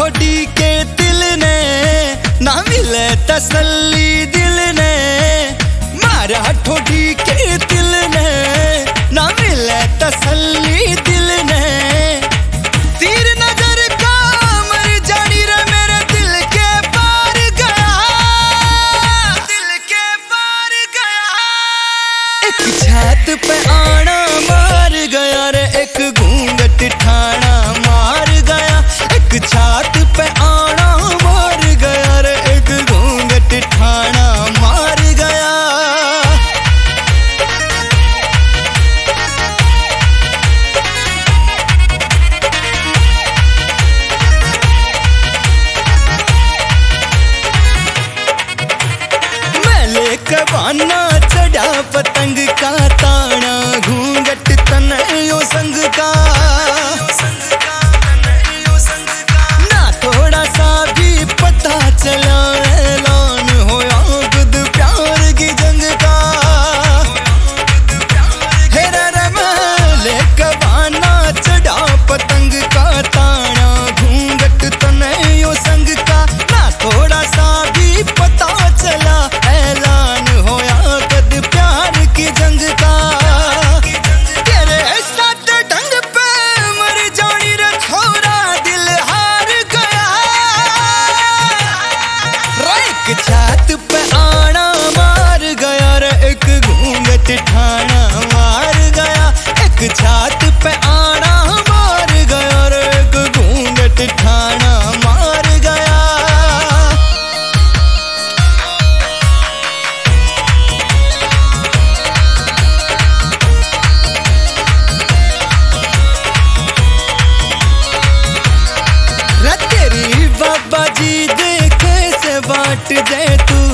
ठोडी के दिल ने, ना मिले तसल्ली दिल ने। मारा ठोडी के दिल ने, ना मिले तसल्ली दिल ने। तीर नजर का मर जानी रे मेरे दिल के पार गया, दिल के पार गया। एक छात पे आना मार गया रे, एक घूंघट ठाना मार गया। एक छात पे आना मार गया रे, एक घूंघट ठाना मार गया। मैं लेकर बाना चढ़ा पतंग का ताना, घूंघट तनयो संग का। ना थोड़ा सा भी पता चला ऐलान होया खुद प्यार की जंग का। हेरा रे मैं लेकर बाना चढ़ा पतंग का ताना, घूंघट तनयो संग का। ना थोड़ा सा भी पता चला ऐलान होया खुद प्यार की जंग का। तेरे साथ ढंग पे मर जानी रे छोरा, दिल हार गया। एक छात पे आना मार गया रे, एक घूंघट ठाना मार गया। एक छात पे आना मार गया रे, एक घूंघट ठाना मार गया। तेरी बाबा जी देखे से बाट दे तू,